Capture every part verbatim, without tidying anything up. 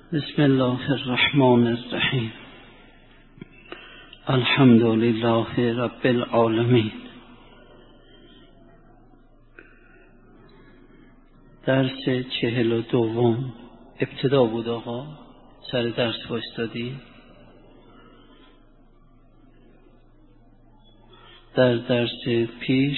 بسم الله الرحمن الرحیم. الحمد لله رب العالمین. درس چهل و دوم ابتدا بود. آقا سر درس بایستادی. در درس پیش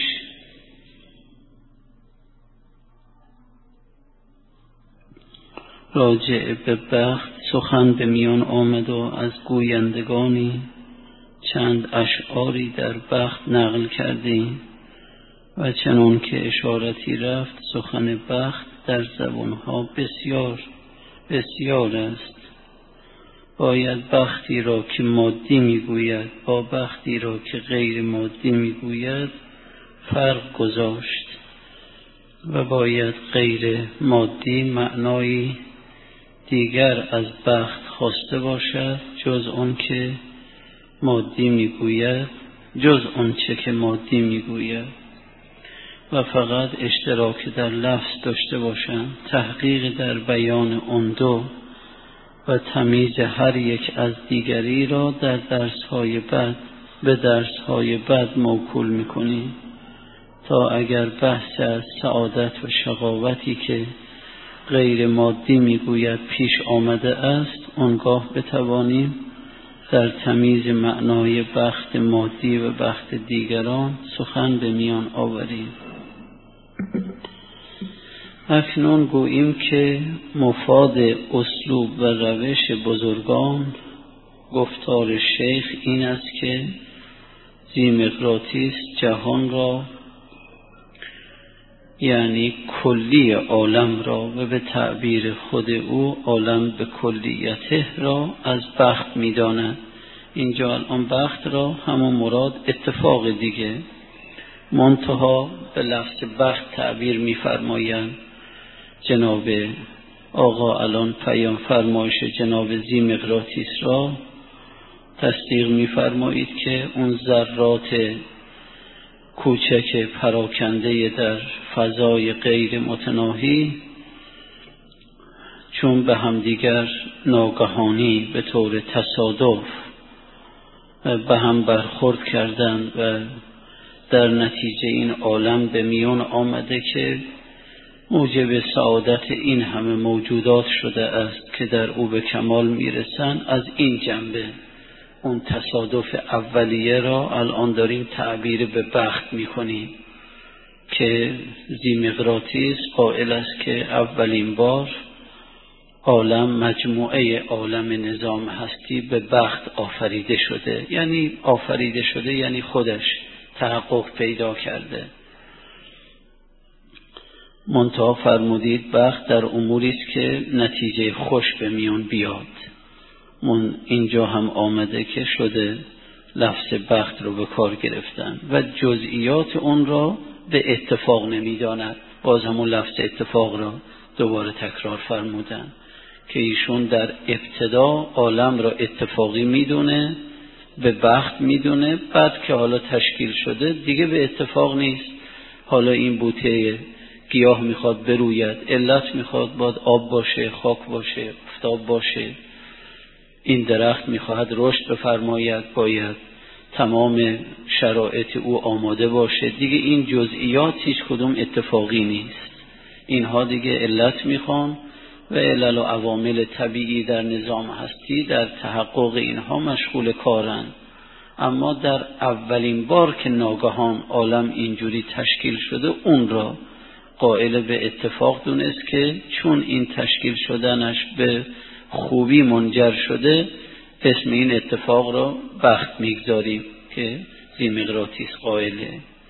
راجع به بخت سخن به میان آمد و از گویندگانی چند اشعاری در بخت نقل کردیم و چنان که اشارتی رفت سخن بخت در زبانها بسیار بسیار است. باید بختی را که مادی میگوید با بختی را که غیر مادی میگوید فرق گذاشت و باید غیر مادی معنایی دیگر از بخت خواسته باشد جز آن که مادی میگوید جز آنچه که مادی میگوید و فقط اشتراک در لفظ داشته باشند. تحقیق در بیان آن دو و تمیز هر یک از دیگری را در درس‌های بعد به درس‌های بعد موکول می‌کنیم تا اگر بحث از سعادت و شقاوتی که غیر مادی میگوید پیش آمده است آنگاه بتوانیم در تمیز معنای بخت مادی و بخت دیگران سخن به میان آوریم. اکنون گوییم که مفاد اسلوب و روش بزرگان گفتار شیخ این است که ذی‌مقراطیس جهان را یعنی کلی عالم را و به تعبیر خود او عالم به کلیته را از بخت می داند. اینجا الان بخت را همون مراد اتفاق دیگه منتها به لفظ بخت تعبیر می فرمایند. جناب آقا الان پیام فرمایش جناب ذی‌مقراطیس را تصدیق می فرمایید که اون ذرات کوچک پراکنده در فضای غیر متناهی چون به همدیگر ناگهانی به طور تصادف به هم برخورد کردند و در نتیجه این عالم به میان آمده که موجب سعادت این همه موجودات شده است که در او به کمال میرسند. از این جنبه اون تصادف اولیه را الان داریم تعبیر به بخت میکنیم که ذی‌مقراطیس قائل است که اولین بار عالم مجموعه عالم نظام هستی به بخت آفریده شده، یعنی آفریده شده یعنی خودش تحقق پیدا کرده. منتها فرمودید بخت در اموری است که نتیجه خوش به میان بیاد. من اینجا هم آمده که شده لفظ بخت رو به کار گرفتن و جزئیات اون را به اتفاق نمیداند. باز همون لفظ اتفاق را دوباره تکرار فرمودن که ایشون در ابتدا عالم را اتفاقی میدونه، به بخت میدونه، بعد که حالا تشکیل شده دیگه به اتفاق نیست. حالا این بوته گیاه میخواد بروید، علت میخواد باید آب باشه، خاک باشه، آفتاب باشه. این درخت میخواهد رشد بفرماید، باید تمام شرایط او آماده باشه. دیگه این جزئیات هیچ کدوم اتفاقی نیست. اینها دیگه علت میخوان و علل و عوامل طبیعی در نظام هستی در تحقق اینها مشغول کارن. اما در اولین بار که ناگهان عالم اینجوری تشکیل شده اون را قائل به اتفاق دونست که چون این تشکیل شدنش به خوبی منجر شده اسم این اتفاق را بخت میگذاریم که ذی‌مقراطیس قائله.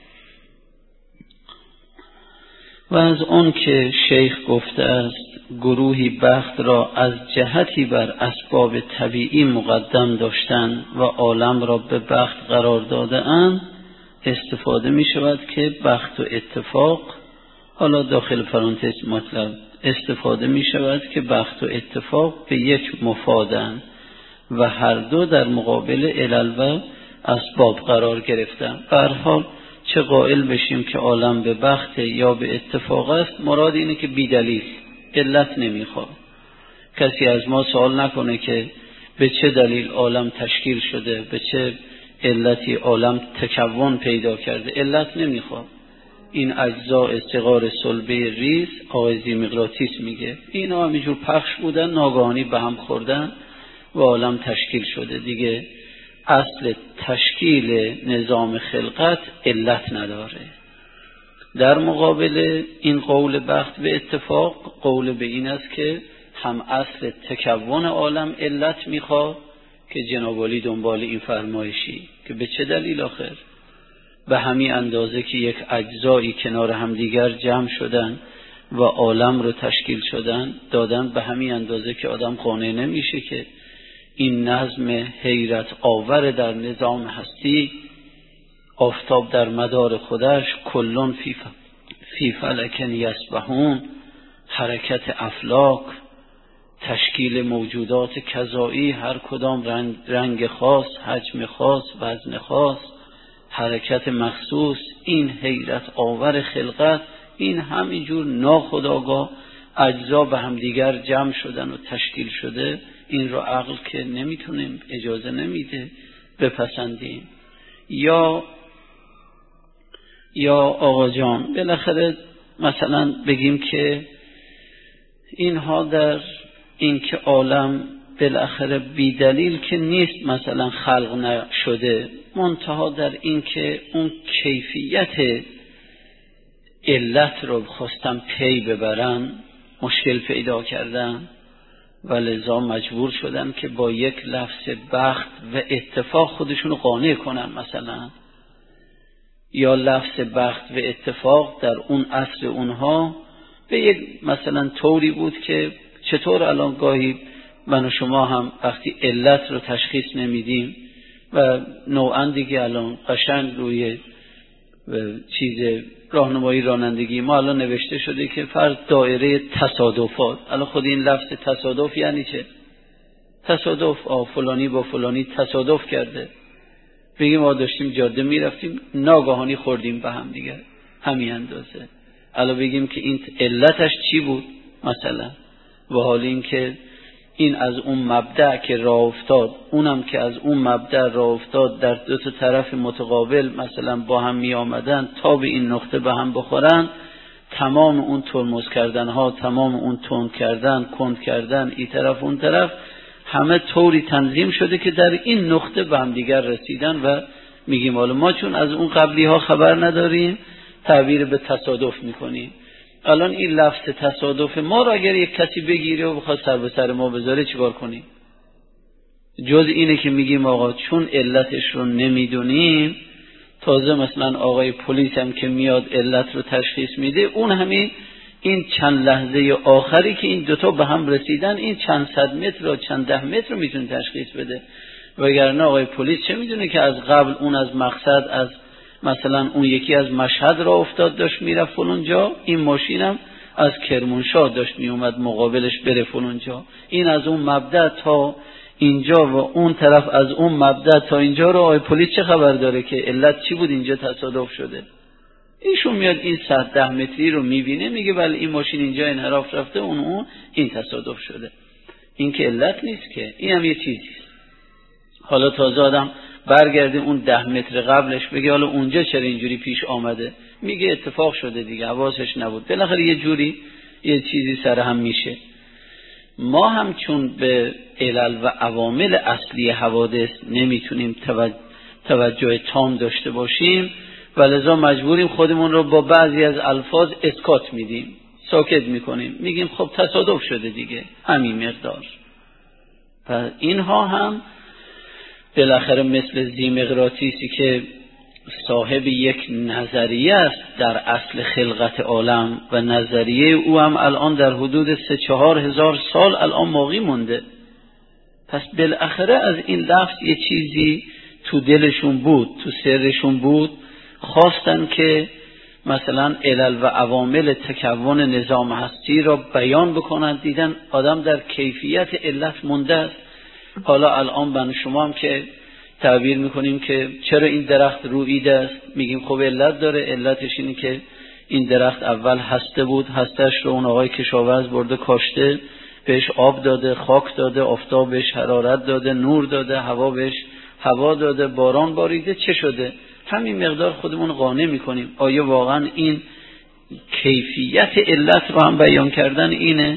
و از آن که شیخ گفته است گروهی بخت را از جهتی بر اسباب طبیعی مقدم داشتند و عالم را به بخت قرار داده اند استفاده می شود که بخت و اتفاق، حالا داخل پرانتز مطلب، استفاده می شود که بخت و اتفاق به یک مفادن و هر دو در مقابل علل و اسباب قرار گرفتن. به هر حال چه قائل بشیم که عالم به بخت یا به اتفاق است، مراد اینه که بی دلیل علت نمیخواد. کسی از ما سوال نکنه که به چه دلیل عالم تشکیل شده، به چه علتی عالم تکون پیدا کرده. علت نمیخواد. این اجزاء صغار صلبه ریز آقای زیمقراطیس میگه اینا همینجور پخش بودن، ناگهانی به هم خوردن و عالم تشکیل شده دیگه. اصل تشکیل نظام خلقت علت نداره. در مقابل این قول بخت به اتفاق، قول به این است که هم اصل تکون عالم علت میخواد که جناب عالی دنبال این فرمایشی که به چه دلیل آخر به همین اندازه که یک اجزایی کنار هم دیگر جمع شدن و عالم رو تشکیل شدن دادن، به همین اندازه که آدم قانع نمیشه که این نظم حیرت آور در نظام هستی، آفتاب در مدار خودش، کلون فی فی فلکن یسبحون، حرکت افلاک، تشکیل موجودات کذایی هر کدام رنگ, رنگ خاص، حجم خاص، وزن خاص، حرکت مخصوص، این حیرت آور خلقت، این همینجور ناخودآگاه اجزا به هم دیگر جمع شدن و تشکیل شده. این رو عقل که نمیتونیم، اجازه نمیده بپسندیم. یا یا آقا جان بالاخره مثلا بگیم که اینها در این که عالم بالاخره بی دلیل که نیست مثلا خلق نشده، منتها در این که اون کیفیت علت رو خواستن پی ببرن مشکل پیدا کردن و لذا مجبور شدن که با یک لفظ بخت و اتفاق خودشونو قانع کنن. مثلا یا لفظ بخت و اتفاق در اون عصر اونها به یک مثلا طوری بود که چطور الان گاهی من و شما هم وقتی علت رو تشخیص نمیدیم و نوعاً دیگه الان قشنگ روی چیز راهنمایی رانندگی ما الان نوشته شده که فرض دایره تصادفات. الان خود این لفظ تصادف یعنی چه؟ تصادف، آه فلانی با فلانی تصادف کرده. بگیم ما داشتیم جاده میرفتیم ناگهانی خوردیم به هم دیگه، همین اندازه. الان بگیم که این علتش چی بود مثلا، و حال این که این از اون مبدأ که راه افتاد، اونم که از اون مبدأ راه افتاد، در دو تا طرف متقابل مثلا با هم می آمدن تا به این نقطه به هم بخورن، تمام اون ترمز کردن ها، تمام اون تند کردن، کند کردن، این طرف اون طرف، همه طوری تنظیم شده که در این نقطه به هم دیگر رسیدن. و میگیم حالا ما چون از اون قبلی ها خبر نداریم تعبیر به تصادف میکنیم. الان این لفظ تصادف ما را اگر یک کسی بگیره و بخواد سر به سر ما بذاره چیکار کنیم؟ جز اینه که میگیم آقا چون علتش رو نمیدونیم، تازه مثلا آقای پلیس هم که میاد علت رو تشخیص میده، اون همین این چند لحظه آخری که این دوتا به هم رسیدن، این چند صد متر و چند ده متر رو میتونه تشخیص بده. وگرنه آقای پلیس چه میدونه که از قبل اون از مقصد، از مثلا اون یکی از مشهد را افتاد داشت میرفت فلانجا، این ماشینم از کرمانشاه داشت میومد مقابلش بره فلانجا. این از اون مبدأ تا اینجا و اون طرف از اون مبدأ تا اینجا رو آقای پلیس چه خبر داره که علت چی بود اینجا تصادف شده؟ ایشون میاد این صد ده متری رو میبینه میگه بله این ماشین اینجا انحراف رفته، اون اون این تصادف شده. این که علت نیست که، این هم یه چیزیست. حالا تازه آدم برگرده اون ده متر قبلش بگه حالا اونجا چرا اینجوری پیش آمده، میگه اتفاق شده دیگه، حواسش نبود، بالاخره یه جوری یه چیزی سر هم میشه. ما هم چون به علل و عوامل اصلی حوادث نمیتونیم توجه, توجه تام داشته باشیم و لذا مجبوریم خودمون رو با بعضی از الفاظ اسکات میدیم، ساکت میکنیم، میگیم خب تصادف شده دیگه، همین مقدار. پس اینها هم بالاخره مثل زیمقراطیسی که صاحب یک نظریه است در اصل خلقت عالم و نظریه او هم الان در حدود سه چهار هزار سال الان باقی مونده. پس بالاخره از این لفظ یه چیزی تو دلشون بود، تو سرشون بود، خواستن که مثلا علل و عوامل تکون نظام هستی را بیان بکنن. دیدن آدم در کیفیت علت مونده است. حالا الان من شما هم که تعبیر میکنیم که چرا این درخت روییده است، میگیم خب علت داره، علتش اینه که این درخت اول هسته بود، هستش رو اون آقای کشاورز برده کاشته، بهش آب داده، خاک داده، آفتاب بهش حرارت داده، نور داده، هوا بهش هوا داده، باران باریده، چه شده؟ همین مقدار خودمون قانع میکنیم. آیا واقعا این کیفیت علت رو هم بیان کردن اینه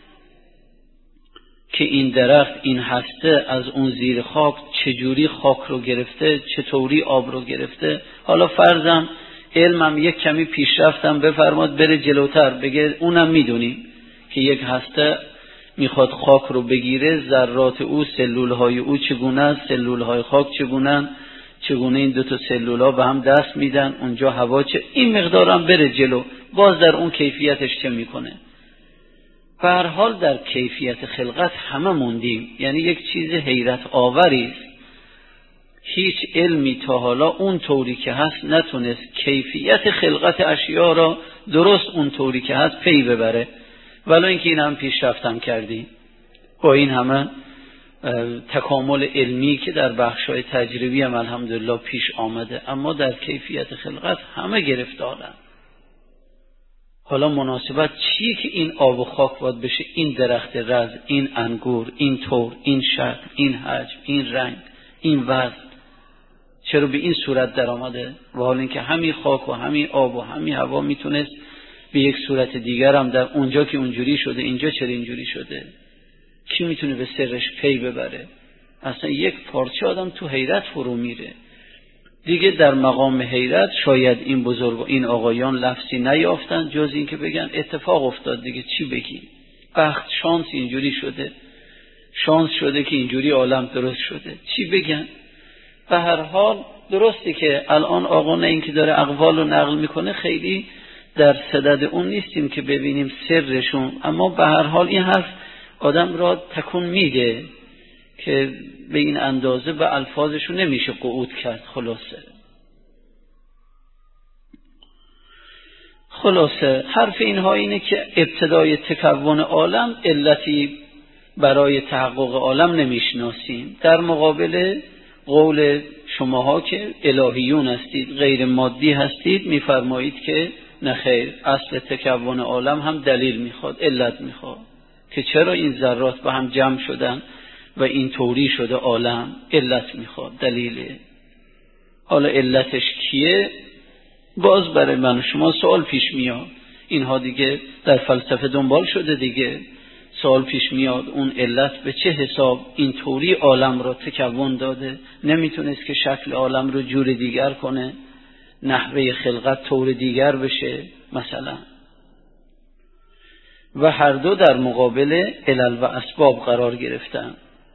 که این درخت، این هسته از اون زیر خاک چجوری خاک رو گرفته، چطوری آب رو گرفته؟ حالا فرضم علمم یک کمی پیشرفتم بفرماد بره جلوتر بگه اونم میدونیم که یک هسته میخواد خاک رو بگیره، ذرات او، سلولهای او چگونه است، سلولهای خاک چگونه، چگونه این دو تا سلولا به هم دست میدن، اونجا هوا چه، این مقدارم بره جلو، باز در اون کیفیتش چه میکنه؟ به هر حال در کیفیت خلقت همه موندیم، یعنی یک چیز حیرت آوری است. هیچ علمی تا حالا اون طوری که هست نتونست کیفیت خلقت اشیاء را درست اون طوری که هست پی ببره، ولی اینکه این هم پیشرفتم کردیم با این همه تکامل علمی که در بخش‌های تجربی هم الحمدلله پیش آمده، اما در کیفیت خلقت همه گرفتارن. حالا مناسبت چیه که این آب و خاک باید بشه این درخت رز، این انگور، این تور، این شکل، این حجم، این رنگ، این وزن، چرا به این صورت در آمده؟ و حال اینکه همین خاک و همین آب و همین هوا میتونست به یک صورت دیگر هم در اونجا که اونجوری شده اینجا چرا اینجوری شده؟ کی میتونه به سرش پی ببره؟ اصلا یک پارچه آدم تو حیرت فرو میره. دیگه در مقام حیرت شاید این بزرگ و این آقایان لفظی نیافتن جز این که بگن اتفاق افتاد دیگه، چی بگی؟ بخت، شانس اینجوری شده، شانس شده که اینجوری عالم درست شده، چی بگن؟ به هر حال درسته که الان آقا نه این که داره اقوال رو نقل میکنه خیلی در صدد اون نیستیم که ببینیم سرشون، اما به هر حال این حرف آدم را تکون میده که به این اندازه به الفاظشون نمیشه قعود کرد. خلاصه خلاصه حرف اینها اینه که ابتدای تکون عالم علتی برای تحقق عالم نمیشناسیم، در مقابل قول شماها که الهیون هستید، غیر مادی هستید، میفرمایید که نخیر، اصل تکون عالم هم دلیل میخواد، علت میخواد که چرا این ذرات به هم جمع شدن و این طوری شده عالم، علت میخواد، دلیله. حالا علتش کیه؟ باز برای من و شما سوال پیش میاد. اینها دیگه در فلسفه دنبال شده دیگه، سوال پیش میاد اون علت به چه حساب این طوری عالم را تکون داده؟ نمیتونست که شکل عالم رو جور دیگر کنه، نحوه خلقت طور دیگر بشه مثلا؟ و هر دو در مقابل علل و اسباب قرار گرفتن.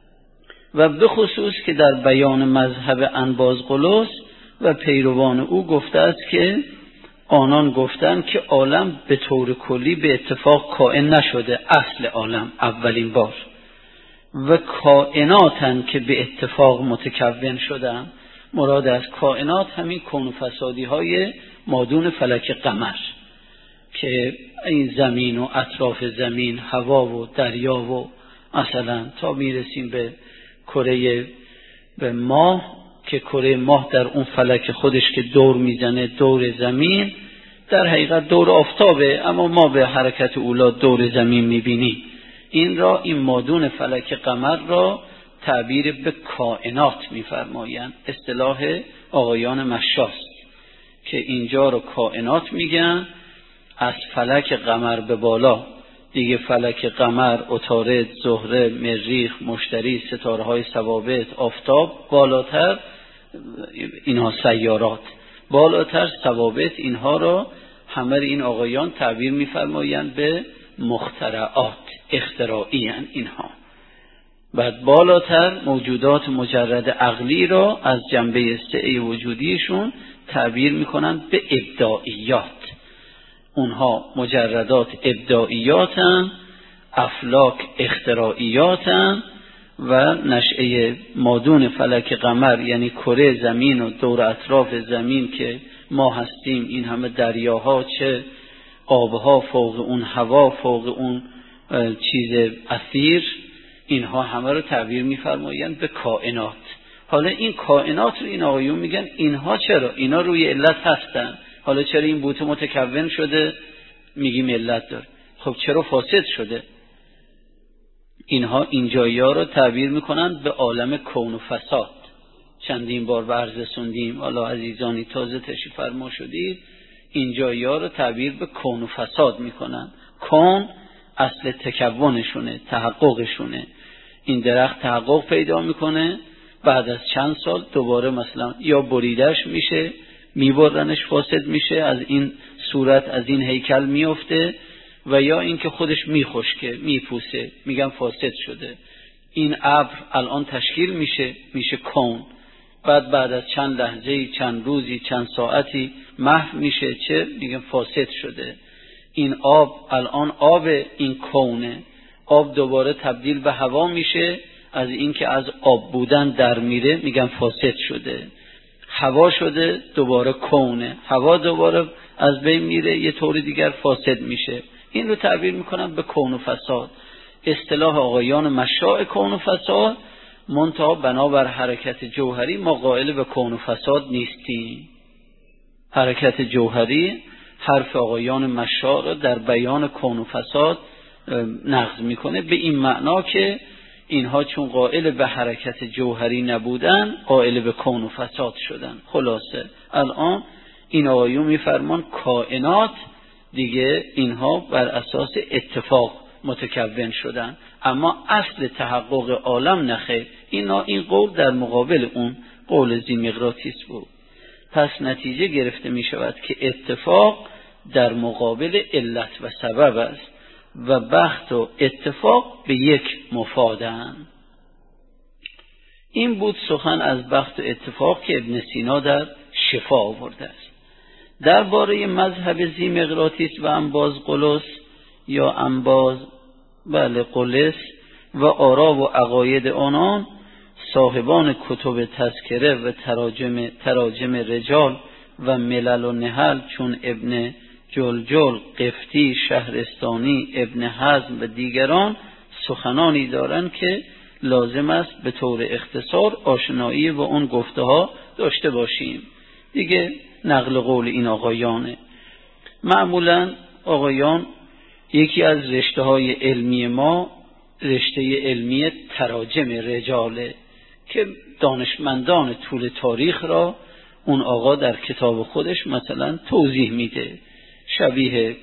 و به خصوص که در بیان مذهب انبازغلوس و پیروان او گفته است که آنان گفتند که عالم به طور کلی به اتفاق کائن نشده، اصل عالم اولین بار، و کائناتن که به اتفاق متکون شدن. مراد از کائنات همین کون و فسادی های مادون فلک قمر که این زمین و اطراف زمین، هوا و دریا و مثلا تا میرسیم به کره به ماه که کره ماه در اون فلک خودش که دور میزنه دور زمین، در حقیقت دور آفتابه، اما ما به حرکت اولا دور زمین میبینیم. این را، این مادون فلک قمر را تعبیر به کائنات میفرمایند، اصطلاح آقایان مشاست که اینجا رو کائنات میگن، از فلک قمر به بالا دیگه فلک قمر، عطارد، زهره، مریخ، مشتری، ستاره های ثوابت، آفتاب، بالاتر اینها سیارات، بالاتر ثوابت، اینها را همه این آقایان تعبیر میفرمایند به مخترعات، اختراعی هستند اینها. بعد بالاتر موجودات مجرد عقلی را از جنبه سعی وجودیشون تعبیر میکنند به ابداعیات. اونها مجردات ابداعیاتن، افلاک اختراعیاتن و نشأه مادون فلک قمر یعنی کره زمین و دور اطراف زمین که ما هستیم، این همه دریاها، چه آبها، فوق اون هوا، فوق اون چیز اثیر، اینها همه رو تعبیر می‌فرمایند به کائنات. حالا این کائنات رو این آقایون میگن اینها چرا؟ اینا روی علت هستن. حالا چرا این بوته متکون شده؟ میگیم علت داره. خب چرا فاسد شده؟ اینها اینجایا رو تعبیر میکنن به عالم کون و فساد. چندین بار به عرض رسوندیم، حالا عزیزانی تازه تشریف فرما شدید، اینجایا رو تعبیر به کون و فساد میکنن. کون اصل تکونشونه، تحققشونه. این درخت تحقق پیدا میکنه، بعد از چند سال دوباره مثلا یا بریدش میشه، میبرنش، فاسد میشه، از این صورت از این هیکل میفته، و یا اینکه خودش میخشکه، میپوسه، میگن فاسد شده. این ابر الان تشکیل میشه، میشه کون، بعد بعد از چند لحظه‌ای، چند روزی، چند ساعتی محو میشه، چه میگن فاسد شده. این آب الان آب این کونه، آب دوباره تبدیل به هوا میشه، از اینکه از آب بودن در میره میگن فاسد شده. هوا شده دوباره کونه، هوا دوباره از بین میره، یه طور دیگر فاسد میشه. این رو تعبیر میکنن به کون و فساد. اصطلاح آقایان مشاء کون و فساد، منتها بنابر حرکت جوهری ما قائل به کون و فساد نیستیم. حرکت جوهری حرف آقایان مشاء را در بیان کون و فساد نقض میکنه، به این معنا که اینها چون قائل به حرکت جوهری نبودن، قائل به کون و فساد شدن. خلاصه الان این آقایون میفرمان کائنات دیگه اینها بر اساس اتفاق متکون شدن، اما اصل تحقق عالم نخیر. اینا این قول در مقابل اون قول ذیمقراطیس بود. پس نتیجه گرفته می شود که اتفاق در مقابل علت و سبب است و بخت و اتفاق به یک مفادند. این بود سخن از بخت و اتفاق که ابن سینا در شفا آورده است. درباره مذهب ذیمقراطیس و انباز قلس یا انباز بله قلس و آرا و عقاید آنان، صاحبان کتب تذکره و تراجم تراجم رجال و ملل و نحل چون ابن جلجل، قفطی، شهرستانی، ابن حزم و دیگران سخنانی دارند که لازم است به طور اختصار آشنایی با اون گفته ها داشته باشیم. دیگه نقل قول این آقایانه. معمولا آقایان یکی از رشته های علمی ما رشته علمی تراجم رجاله که دانشمندان طول تاریخ را اون آقا در کتاب خودش مثلا توضیح میده. شبیه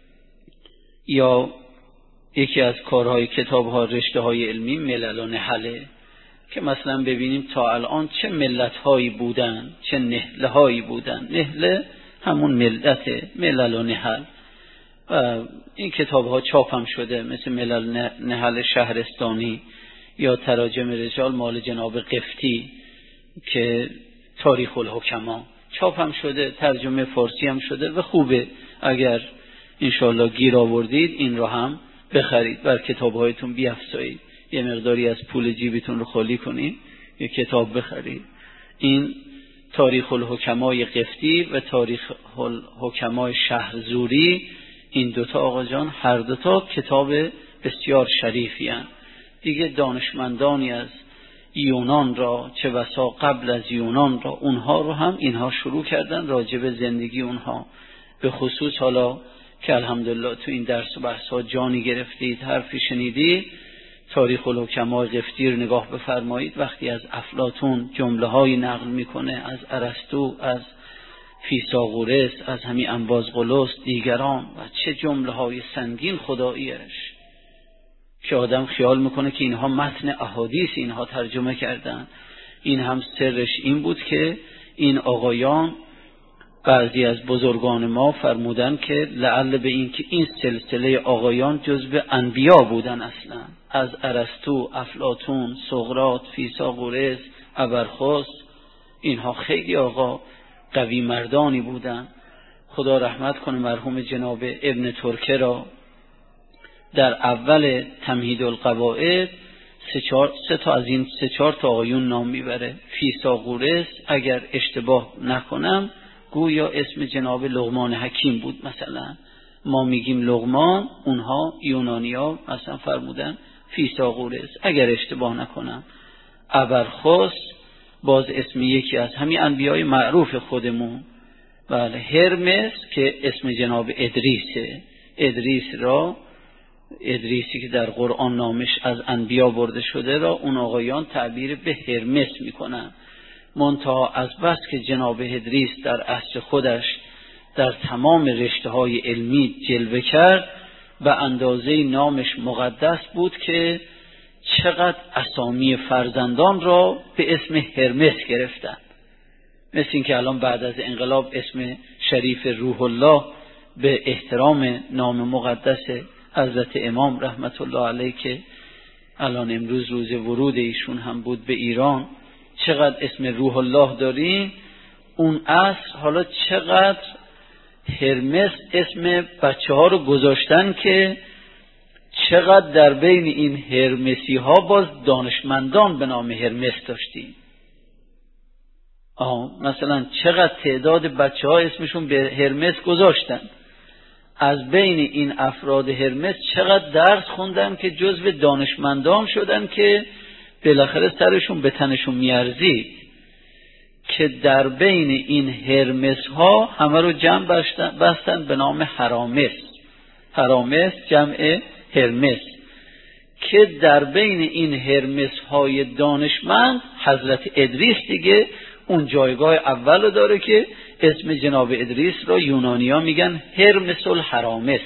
یا یکی از کارهای کتاب‌ها رشته های علمی ملل و نحله که مثلا ببینیم تا الان چه ملت‌هایی بودن، چه نهله‌هایی بودن. نهله همون ملته، ملل و نحل. و این کتاب‌ها چاپ هم شده، مثل ملل نحل شهرستانی یا تراجم رجال مال جناب قفطی که تاریخ الحکما چاپ هم شده، ترجمه فارسی هم شده و خوبه. اگر انشاءالله گیر آوردید این رو هم بخرید، بر کتاب‌هایتون بیافزایید، یه مقداری از پول جیبتون رو خالی کنید، یه کتاب بخرید. این تاریخ الحکمای قفطی و تاریخ الحکمای شهرزوری، این دوتا آقا جان هر دوتا کتاب بسیار شریفی هستند. دیگه دانشمندانی از یونان را، چه بسا قبل از یونان را، اونها رو هم اینها شروع کردن راجع به زندگی اونها. به خصوص حالا که الحمدلله تو این درس و بحث ها جانی گرفتید، حرفی شنیدید، تاریخ الحکما قفطی رو نگاه بفرمایید. وقتی از افلاطون جمله های نقل میکنه، از ارسطو، از فیثاغورس، از همین انباز قلس، دیگران، و چه جمله های سنگین خداییش که آدم خیال میکنه که اینها متن احادیث اینها ترجمه کردن. این هم سرش این بود که این آقایان، بعضی از بزرگان ما فرمودن که لعل به این که این سلسله آقایان جزو انبیا بودن اصلا، از ارسطو، افلاطون، سقراط، فیثاغورس، ابرخس، اینها خیلی آقا قوی مردانی بودن. خدا رحمت کنه مرحوم جناب ابن ترکه را در اول تمهید القواعد سه, چار، سه تا از این سه چهار تا آقایون نام میبره. فیثاغورس اگر اشتباه نکنم گویا اسم جناب لقمان حکیم بود مثلا. ما میگیم لقمان، اونها یونانیا مثلا فرمودن فیثاغورس اگر اشتباه نکنم. ابرخس باز اسم یکی از همین انبیای معروف خودمون. بله، هرمس که اسم جناب ادریسه. ادریس را ادریسی که در قرآن نامش از انبیا برده شده را اون آقایان تعبیر به هرمس میکنن. منتها از بس که جناب ادریس در عصر خودش در تمام رشته های علمی جلوه کرد، به اندازه نامش مقدس بود که چقدر اسامی فرزندان را به اسم هرمس گرفتن. مثل این که الان بعد از انقلاب اسم شریف روح الله به احترام نام مقدس حضرت امام رحمت الله علیه که الان امروز روز ورود ایشون هم بود به ایران، چقدر اسم روح الله داریم. اون عصر حالا چقدر هرمس اسم بچه ها رو گذاشتن که چقدر در بین این هرمسی ها باز دانشمندان به نام هرمس داشتیم. آه مثلا چقدر تعداد بچه ها اسمشون به هرمس گذاشتن. از بین این افراد هرمس چقدر درس خوندن که جزو دانشمندان شدن که بالاخره سرشون به تنشون میارزید، که در بین این هرمس ها همه رو جمع بستن, بستن به نام هرامس. هرامس جمع هرمس، که در بین این هرمس های دانشمند حضرت ادریس دیگه اون جایگاه اول داره که اسم جناب ادریس را یونانی ها میگن هرمس الهرامس.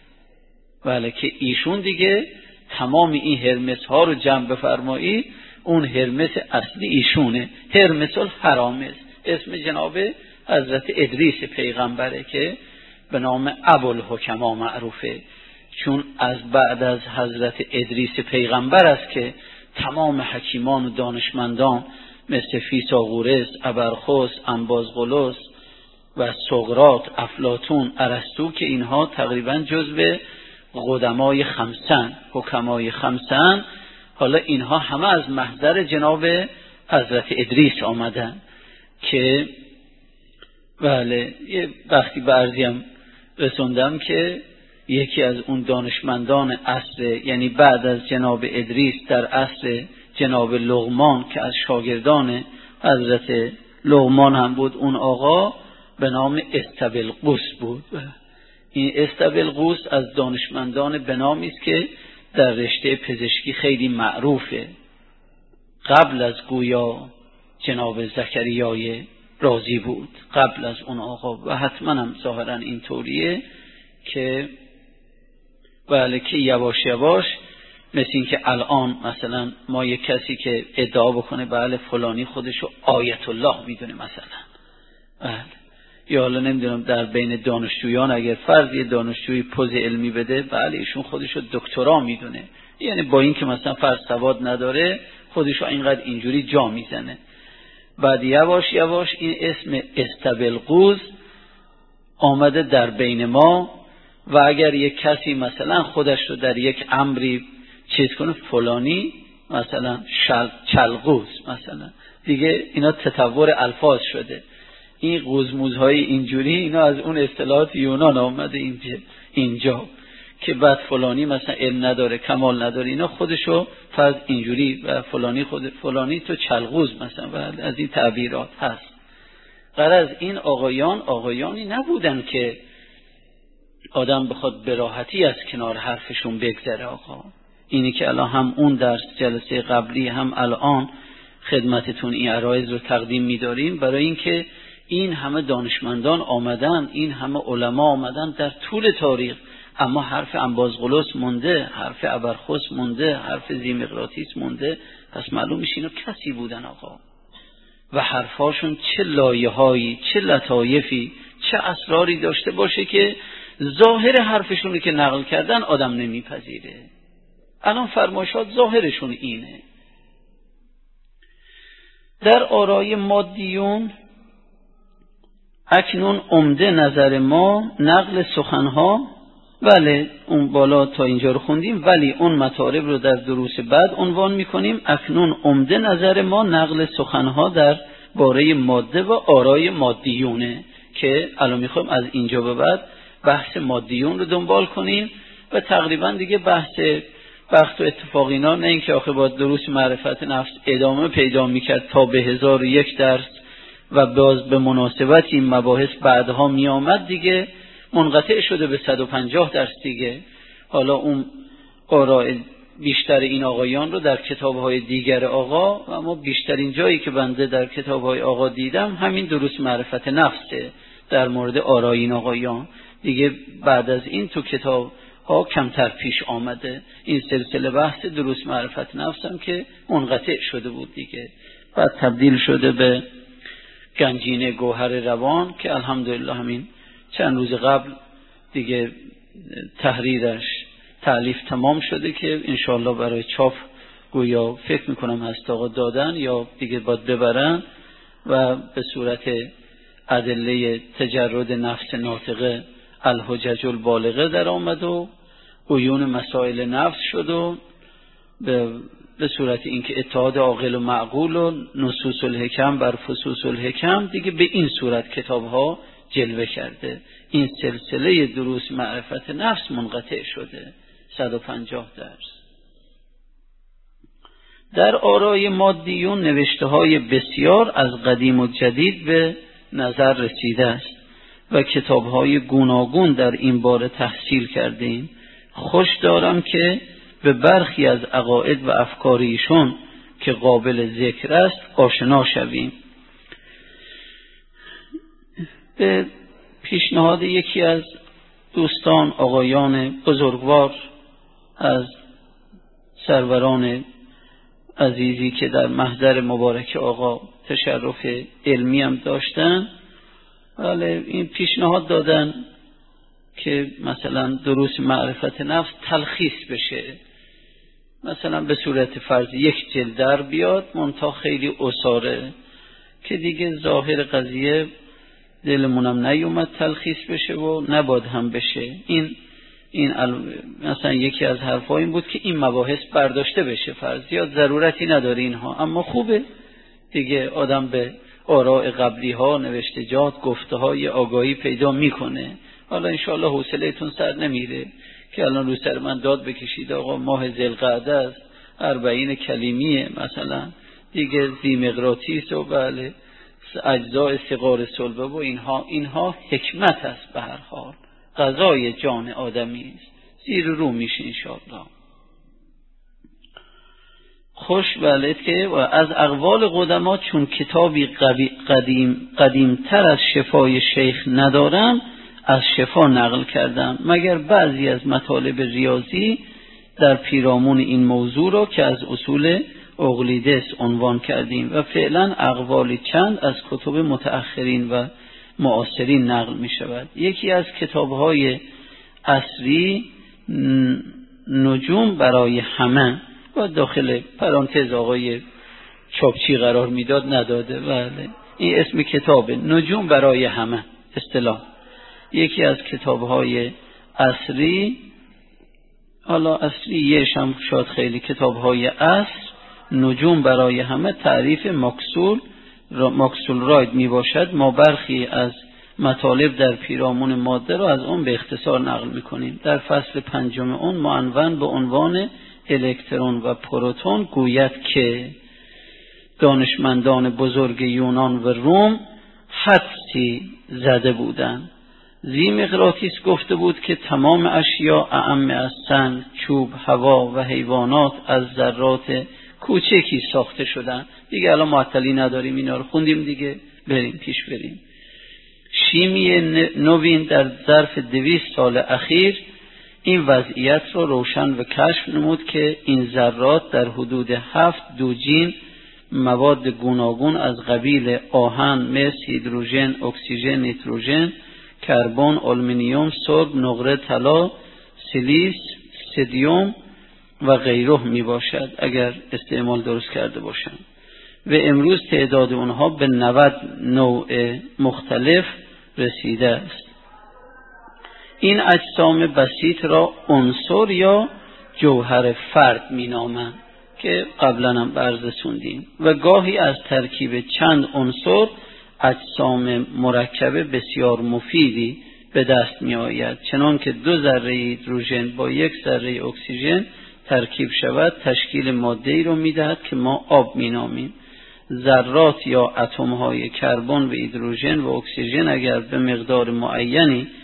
ولی که ایشون دیگه تمام این هرمس ها رو جمع بفرمایی، اون هرمس اصلی ایشونه، هرمس الهرامس. اسم جناب حضرت ادریس پیغمبره که به نام ابوالحکما معروفه، چون از بعد از حضرت ادریس پیغمبر است که تمام حکیمان و دانشمندان مثل فیثاغورس، ابرخس، انبازغلس و سقراط، افلاطون، ارسطو که اینها تقریبا جزو قدمای خمسن، حکمای خمسن، حالا اینها همه از محضر جناب حضرت ادریس آمدن. که بله یه وقتی به عرضیم رسوندم که یکی از اون دانشمندان عصر، یعنی بعد از جناب ادریس در عصر جناب لقمان که از شاگردان حضرت لقمان هم بود، اون آقا به نام استبلقوس بود. این استبلقوس از دانشمندان به نامی است که در رشته پزشکی خیلی معروفه، قبل از گویا جناب زکریای رازی بود، قبل از اون آقا. و حتما هم ظاهرا این طوریه که بله که یواش یواش مثل این که الان مثلا ما یک کسی که ادعا بکنه بله فلانی خودشو آیت الله میدونه مثلا، بله، یا حالا نمیدونم در بین دانشجویان اگر فرض یه دانشجوی پوز علمی بده، بله ایشون خودشو دکترا میدونه، یعنی با این که مثلا فرض سواد نداره خودشو اینقدر اینجوری جا میزنه. بعد یواش یواش این اسم استبلقوس آمده در بین ما، و اگر یک کسی مثلا خودش رو در یک امری چیز کنه، فلانی مثلا شل... چلقوس مثلا، دیگه اینا تطور الفاظ شده. این قوزموزهای اینجوری اینا از اون اصطلاحات یونان آمده اینجا, اینجا که بعد فلانی مثلا علم نداره، کمال نداره، اینا خودشو فرض اینجوری و فلانی خود فلانی تو چلقوز مثلا، و از این تعبیرات هست. غرض این آقایان آقایانی نبودن که آدم بخواد به راحتی از کنار حرفشون بگذره. آقا اینی که الان هم اون درس جلسه قبلی هم الان خدمتتون این عرایض رو تقدیم می‌داریم، برای اینکه این همه دانشمندان آمدن، این همه علما آمدن در طول تاریخ، اما حرف انبازغلس مونده، حرف ابرخس مونده، حرف زیمقراطیس مونده. پس معلوم میشه اینا کسی بودن آقا، و حرفاشون چه لایه‌هایی، چه لطایفی، چه اسراری داشته باشه که ظاهر حرفشون رو که نقل کردن آدم نمیپذیره. الان فرمایشات ظاهرشون اینه. در آرای مادیون اکنون عمده نظر ما نقل سخنها، بله اون بالا تا اینجا رو خوندیم، ولی اون مطالب رو در دروس بعد عنوان میکنیم. اکنون عمده نظر ما نقل سخنها در باره ماده و آرای مادیونه، که الان میخوایم از اینجا به بعد بحث مادیون رو دنبال کنیم و تقریبا دیگه بحث بخت و اتفاقینا نه اینکه آخه با دروس معرفت نفس ادامه پیدا میکرد تا به هزار و یک درس و باز به مناسبت این مباحث بعدها می آمد، دیگه منقطع شده به صد و پنجاه درس دیگه. حالا اون آراء بیشتر این آقایان رو در کتاب‌های دیگر آقا، و اما بیشترین جایی که بنده در کتاب‌های آقا دیدم همین دروس معرفت نفسه در مورد آراء این آقایان. دیگه بعد از این تو کتاب ها کمتر پیش آمده. این سلسله بحث دروس معرفت نفس هم که منقطع شده بود دیگه، بعد تبدیل شده به گنجینه گوهر روان که الحمدلله همین چند روز قبل دیگه تحریرش تألیف تمام شده که انشاءالله برای چاپ گویا فکر میکنم هست آقا دادن یا دیگه باید ببرن و به صورت ادله تجرد نفس ناطقه الحجج البالغه در آمد و عیون مسائل نفس شد و به, به صورت اینکه اتحاد عاقل و معقول و نصوص الحکم بر فصوص الحکم دیگه به این صورت کتاب ها جلوه کرده. این سلسله دروس معرفت نفس منقطع شده صد و پنجاه درس. در آرای مادیون نوشته های بسیار از قدیم و جدید به نظر رسیده است و کتاب های گوناگون در این باره تحصیل کردیم. خوش دارم که به برخی از عقاید و افکار ایشون که قابل ذکر است آشنا شویم. به پیشنهاد یکی از دوستان آقایان بزرگوار از سروران عزیزی که در محضر مبارک آقا تشرف علمی هم داشتن، ولی این پیشنهاد دادن که مثلا دروس معرفت نفس تلخیص بشه، مثلا به صورت فرض یک جلد در بیاد منتها خیلی اساره، که دیگه ظاهر قضیه دلمونم نیومد تلخیص بشه و نباد هم بشه. این این مثلا یکی از حرفا این بود که این مباحث برداشته بشه، فرضیات ضرورتی نداره اینها، اما خوبه دیگه آدم به آراء قبلی ها، نوشتجات، گفته های آگاهی پیدا میکنه. حالا انشاءالله حوصله‌تون سر نمیره که الان رو سر من داد بکشید آقا ماه ذوالقعده است، اربعین کلیمیه مثلا دیگه ذیمقراطیس و بله اجزاء صغار صلبه و اینها اینها حکمت است، به هر حال غذای جان آدمی است، زیر رو میشه انشاءالله. خوش ولد که و از اقوال قدما چون کتابی قدیم قدیمتر از شفای شیخ ندارم از شفا نقل کردم، مگر بعضی از مطالب ریاضی در پیرامون این موضوع را که از اصول اقلیدس عنوان کردیم و فعلا اقوالی چند از کتب متأخرین و معاصرین نقل می شود. یکی از کتاب‌های عصری نجوم برای همه و داخل پرانتز آقای چاپچی قرار میداد نداده، ولی این اسم کتاب نجوم برای همه اصطلاح یکی از کتاب‌های عصری، حالا عصری یش هم شاید خیلی کتاب‌های عصر، نجوم برای همه تعریف ماکسول ماکسول راید می باشد. ما برخی از مطالب در پیرامون ماده را از اون به اختصار نقل می کنیم. در فصل پنجم اون معنون به عنوان الکترون و پروتون گوید که دانشمندان بزرگ یونان و روم حدسی زده بودند. ذیمقراطیس گفته بود که تمام اشیا اعم از سنگ، چوب، هوا و حیوانات از ذرات کوچکی ساخته شدن. دیگه الان معطلی نداریم، اینا رو خوندیم دیگه، بریم پیش بریم. شیمی نوین در ظرف دویست سال اخیر این وضعیت رو روشن و کشف نمود که این ذرات در حدود هفت دوجین مواد گوناگون از قبیل آهن، مس، هیدروژن، اکسیژن، نیتروژن، کربن، آلومینیوم، سرب، نقره، طلا، سیلیس، سدیم و غیره می باشد اگر استعمال درست کرده باشند و امروز تعداد اونها به نود نوع مختلف رسیده است. این اجسام بسیط را عنصر یا جوهر فرد می نامند که قبلا هم بررسوندیم و گاهی از ترکیب چند عنصر اجسام مرکبه بسیار مفیدی به دست می آید، چنان که دو ذره هیدروژن با یک ذره اکسیژن ترکیب شود تشکیل ماده‌ای رو می دهد که ما آب می نامیم. ذرات یا اتم‌های کربن و هیدروژن و اکسیژن اگر به مقدار معینی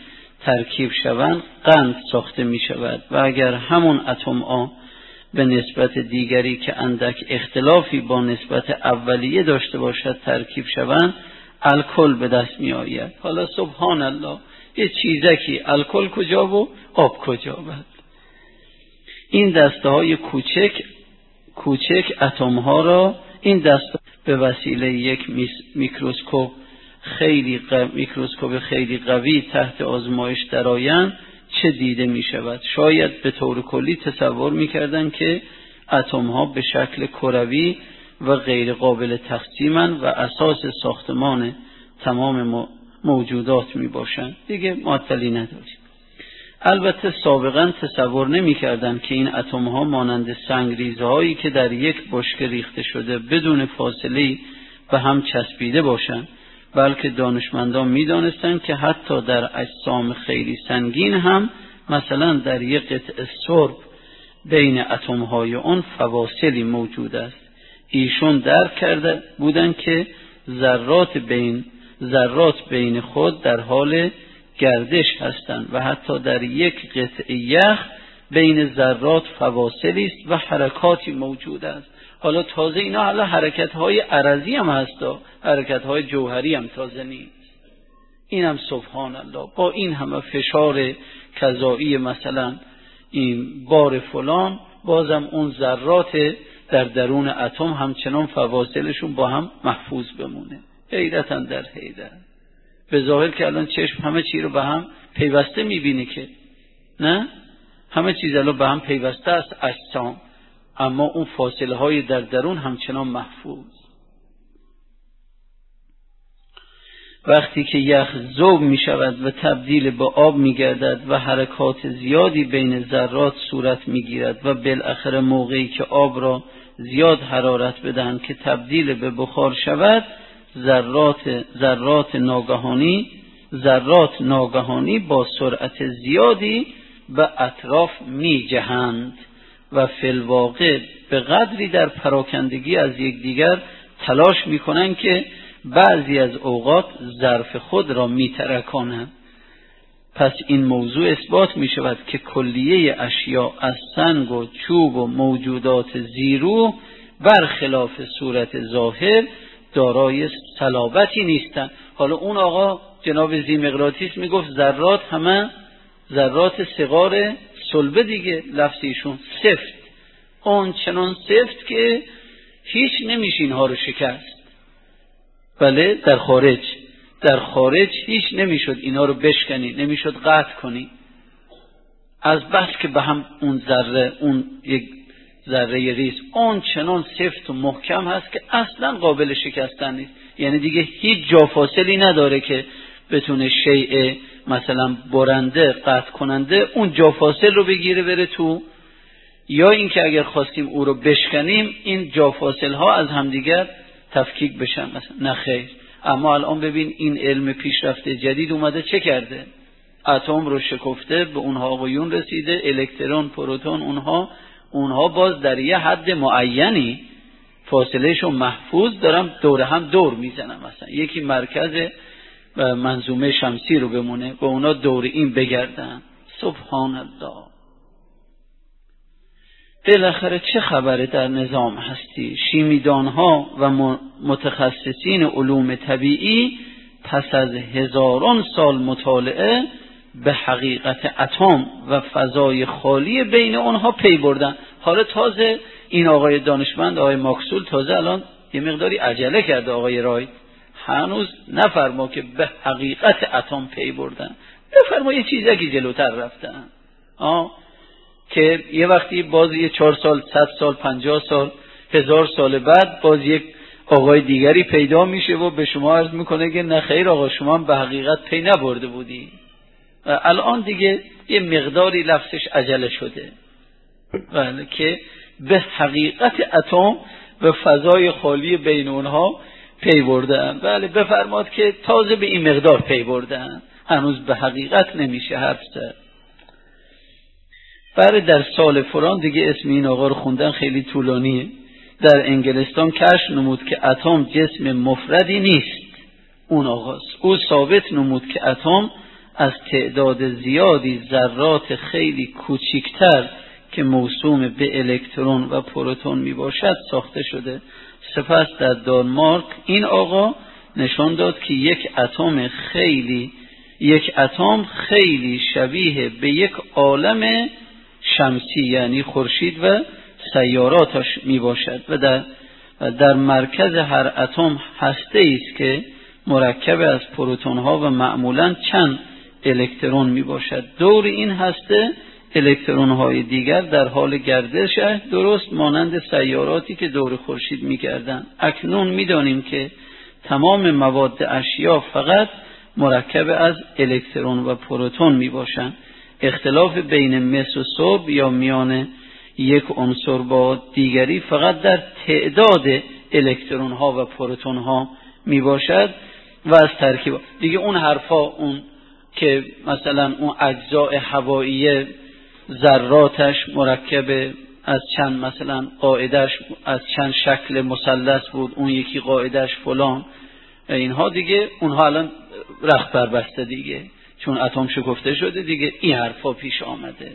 ترکیب شوند قند ساخته می شود و اگر همون اتم ها به نسبت دیگری که اندک اختلافی با نسبت اولیه داشته باشد ترکیب شوند الکل به دست می آید. حالا سبحان الله یه چیزکی الکل کجا و آب کجا بود. این دسته های کوچک کوچک اتم ها را این دسته به وسیله یک میکروسکوپ خیلی قو... میکروسکوپ خیلی قوی تحت آزمایش درآیند چه دیده می شود. شاید به طور کلی تصور می کردن که اتم ها به شکل کروی و غیر قابل تقسیمند و اساس ساختمان تمام موجودات می باشند. دیگه معطلی نداریم. البته سابقا تصور نمی کردن که این اتم ها مانند سنگریزه هایی که در یک بشکه ریخته شده بدون فاصله به هم چسبیده باشند، بلکه دانشمندان می دانستند که حتی در اجسام خیلی سنگین هم مثلا در یک قطعه سرب بین اتم های آن فواصلی موجود است. ایشون درک کرده بودند که ذرات بین ذرات بین خود در حال گردش هستند و حتی در یک قطعه یخ بین ذرات فواصلی است و حرکاتی موجود است. حالا تازه اینا حالا حرکت‌های عرضی هم هست، حرکت‌های جوهری هم تازه نیست. اینم سبحان الله با این همه فشار کذایی مثلا این بار فلان بازم اون ذرات در درون اتم همچنان فواصلشون با هم محفوظ بمونه. حیرتاً در حیرت. به ظاهر که الان چشم همه چی رو به هم پیوسته می‌بینه که نه، همه چیز الان به هم پیوسته است اجسام، اما اون فاصله های در درون همچنان محفوظ. وقتی که یخ ذوب می شود و تبدیل به آب می گردد و حرکات زیادی بین ذرات صورت می گیرد و بالاخره موقعی که آب را زیاد حرارت بدهند که تبدیل به بخار شود، ذرات ذرات ناگهانی ذرات ناگهانی با سرعت زیادی به اطراف می جهند و فی الواقع به قدری در پراکندگی از یکدیگر تلاش می کنند که بعضی از اوقات ظرف خود را می ترکانند. پس این موضوع اثبات می شود که کلیه اشیاء از سنگ و چوب و موجودات زیرو برخلاف صورت ظاهر دارای صلابتی نیستند. حالا اون آقا جناب زیمقراطیس می گفت ذرات همه ذرات صغار صلبه دیگه، لفظیشون سفت، اون چنان سفت که هیچ نمیشه اینها رو شکست. بله در خارج در خارج هیچ نمیشد اینا رو بشکنی، نمیشد قطع کنی، از بس که به هم اون ذره اون یک ذره ریز اون چنان سفت و محکم هست که اصلا قابل شکستن نیست. یعنی دیگه هیچ جا فاصلی نداره که بتونه شیء مثلا برنده قطع کننده اون جا فاصل رو بگیره بره تو، یا اینکه اگر خواستیم او رو بشکنیم این جا فاصل ها از همدیگر تفکیک بشن مثلا. نه خیر. اما الان ببین این علم پیشرفته جدید اومده چه کرده؟ اتم رو شکفته، به اونها آقایون رسیده، الکترون، پروتون، اونها اونها باز در یه حد معینی فاصلهشون محفوظ دارن دور هم دور میزنن. مثلا یکی مرکز منظومه شمسی رو بمونه با اونا دور این بگردن. سبحان الله. بالاخره چه خبره در نظام هستی؟ شیمیدان ها و متخصصین علوم طبیعی پس از هزاران سال مطالعه به حقیقت اتم و فضای خالی بین اونها پی بردن. حالا تازه این آقای دانشمند آقای ماکسول تازه الان یه مقداری عجله کرده، آقای رایت هنوز نفرما که به حقیقت اتم پی بردن، بفرما یه چیزی جلوتر رفتن آه که یه وقتی باز یه چهار سال، صد سال، پنجاه سال، هزار سال بعد باز یک آقای دیگری پیدا میشه و به شما عرض میکنه که نه خیر آقا شما هم به حقیقت پی نبرده بودی. الان دیگه یه مقداری لفظش عجله شده بله که به حقیقت اتم و فضای خالی بین اونها پی بردن. بله بفرماد که تازه به این مقدار پی بردن، هنوز به حقیقت نمیشه حرف زد. برای در سال فران دیگه اسم این آقا رو خوندن خیلی طولانیه. در انگلستان کشف نمود که اتم جسم مفردی نیست. اون آقاست. او ثابت نمود که اتم از تعداد زیادی ذرات خیلی کوچکتر که موسوم به الکترون و پروتون می باشد ساخته شده. سپس در دانمارک این آقا نشان داد که یک اتم خیلی یک اتم خیلی شبیه به یک عالم شمسی یعنی خورشید و سیاراتش می باشد و در در مرکز هر اتم هسته است که مرکب از پروتون ها و معمولاً چند الکترون می باشد. دور این هسته الکترون های دیگر در حال گردش است، درست مانند سیاراتی که دور خورشید می گردند. اکنون می دانیم که تمام مواد اشیا فقط مرکب از الکترون و پروتون می باشند. اختلاف بین مس و ثقب یا میان یک عنصر با دیگری فقط در تعداد الکترون ها و پروتون ها می باشد و از ترکیب دیگه اون حرفا، اون که مثلا اون اجزاء هوایی ذراتش مرکب از چند مثلا قاعدش از چند شکل مثلث بود، اون یکی قاعدش فلان، اینها دیگه اونها الان رخت بربسته دیگه، چون اتم شکفته شده دیگه این حرفا پیش آمده.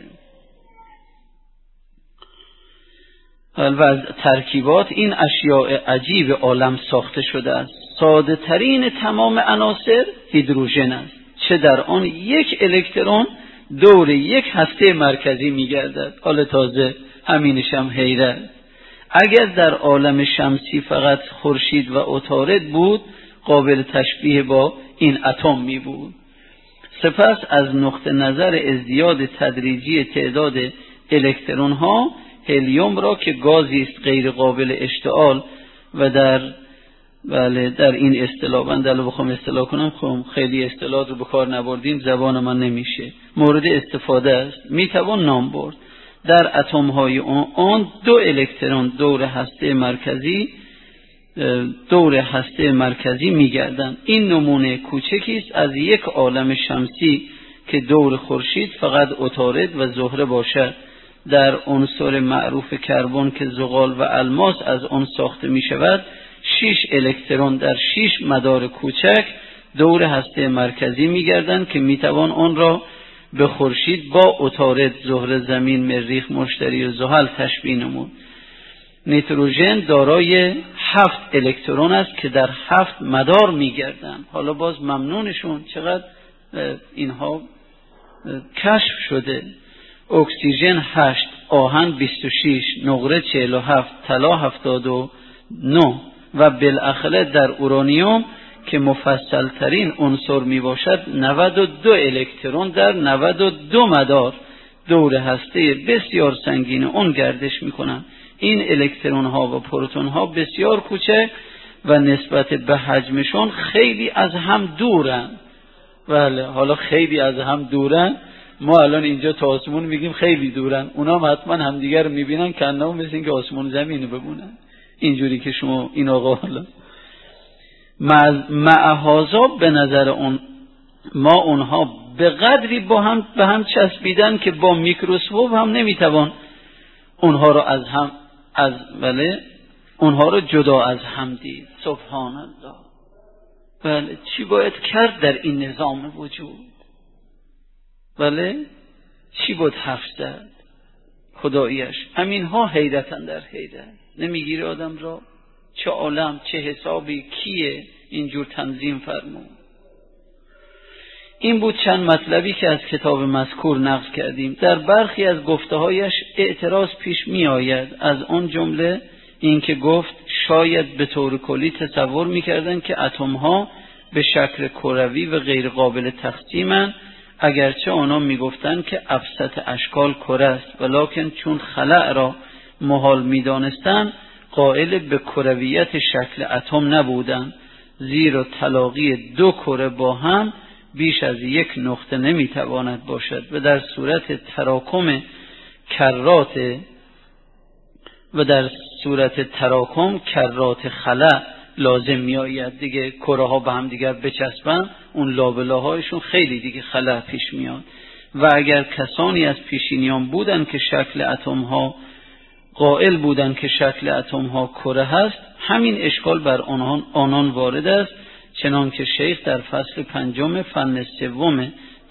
و از ترکیبات این اشیاء عجیب عالم ساخته شده است. ساده ترین تمام عناصر هیدروژن است، چه در آن یک الکترون دور یک هسته مرکزی می‌گردد. حالا تازه همینش هم حیرت. اگر در عالم شمسی فقط خورشید و عطارد بود قابل تشبیه با این اتم می بود. سپس از نقطه نظر ازدیاد تدریجی تعداد الکترون ها هلیوم را که گازی است غیر قابل اشتعال و در بله در این اصطلاح من دلو بخوام اصطلاح کنم خب خیلی اصطلاح رو به کار نبردیم، زبان من نمیشه، مورد استفاده است، میتوان نام برد. در اتم های آن دو الکترون دور هسته مرکزی دور هسته مرکزی میگردند. این نمونه کوچکی است از یک عالم شمسی که دور خورشید فقط عطارد و زهره باشد. در عنصر معروف کربن که زغال و الماس از آن ساخته می شود، شش الکترون در شش مدار کوچک دور هسته مرکزی می گردند که می توان آن را به خورشید با عطارد، زهره، زمین، مریخ، مشتری و زحل تشبیه نمود. نیتروژن دارای هفت الکترون است که در هفت مدار می گردند. حالا باز ممنونشون چقدر اینها کشف شده. اکسیژن هشت، آهن بیست و شش، نقره چهل و هفت، طلا هفتاد و نه و بالاخره در اورانیوم که مفصل ترین عنصر می باشد نود و دو الکترون در نود و دو مدار دور هسته بسیار سنگین اون گردش می کنند. این الکترون ها و پروتون ها بسیار کوچک و نسبت به حجمشون خیلی از هم دورن. بله حالا خیلی از هم دورن، ما الان اینجا تا آسمون میگیم خیلی دورن، اونا هم حتما همدیگر رو میبینن که انهم مثل این که آسمون زمین ببونن، اینجوری که شما این آقا حالا معهازا به نظر اون ما اونها به قدری با هم به هم چسبیدن که با میکروسکوپ هم نمیتوان اونها رو از هم از بله اونها رو جدا از هم دید. سبحان الله. بله چی باید کرد در این نظام وجود؟ بله چی بود حرف زد خداییش؟ همینها حیرتن در حیرت، نمیگیره آدم را چه عالم چه حسابی کیه اینجور تنظیم فرمود. این بود چند مطلبی که از کتاب مذکور نقل کردیم. در برخی از گفته‌هایش اعتراض پیش می آید، از آن جمله این که گفت شاید به طور کلی تصور می کردن که اتم‌ها به شکل کروی و غیر قابل تقسیمن، اگرچه آنها می گفتن که ابسط اشکال کره است، ولکن چون خلأ را محال می دانستن قائل به کرویت شکل اتم نبودن، زیرا تلاقی دو کره با هم بیش از یک نقطه نمیتواند باشد و در صورت تراکم کرات و در صورت تراکم کرات خلأ لازم می آید. دیگه کره ها به هم دیگر بچسبن اون لابلاهایشون خیلی دیگه خلأ پیش میاد. و اگر کسانی از پیشینیان بودن که شکل اتم ها قائل بودن که شکل اتم ها کره هست، همین اشکال بر آنان, آنان وارد است، چنان که شیخ در فصل پنجم فن سوم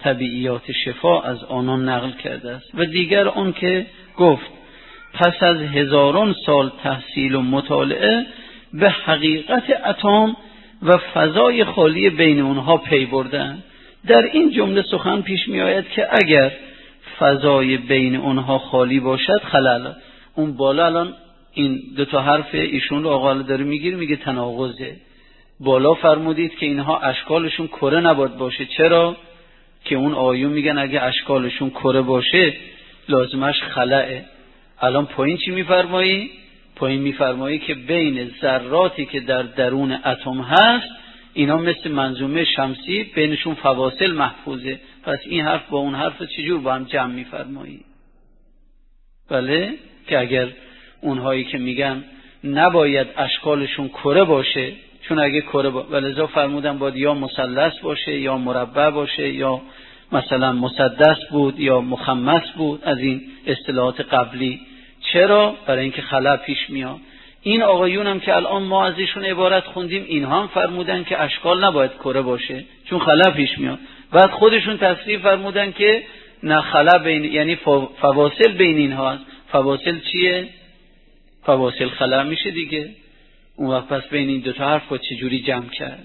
طبیعیات شفا از آنان نقل کرده است. و دیگر آن که گفت پس از هزاران سال تحصیل و مطالعه به حقیقت اتم و فضای خالی بین اونها پی بردن. در این جمله سخن پیش می آید که اگر فضای بین اونها خالی باشد خلل. اون بالا الان این دو تا حرف ایشون رو آقا داره میگیر، میگه تناقضه. بالا فرمودید که اینها اشکالشون کره نباید باشه. چرا؟ که اون آیون میگن اگه اشکالشون کره باشه لازمش خلعه. الان پایین چی میفرمایی؟ پایین میفرمایی که بین ذراتی که در درون اتم هست اینا مثل منظومه شمسی بینشون فواصل محفوظه. پس این حرف با اون حرف چجور با هم جمع میفرمایی؟ بله، که اگر اونهایی که میگن نباید اشکالشون کره باشه، چون اگه کره با... ولذا فرمودن باید یا مثلث باشه یا مربع باشه یا مثلا مسدس بود یا مخمس بود، از این اصطلاحات قبلی. چرا؟ برای اینکه خلأ پیش میاد. این آقایون هم که الان ما از ایشون عبارت خوندیم، اینها هم فرمودن که اشکال نباید کره باشه چون خلأ پیش میاد. بعد خودشون تصریح فرمودن که نه خلأ بین، یعنی فواصل بین اینها هست. فواصل چیه؟ فواصل خلأ میشه دیگه. اون وقت پس بین این دو تا حرف رو چجوری جمع کرد؟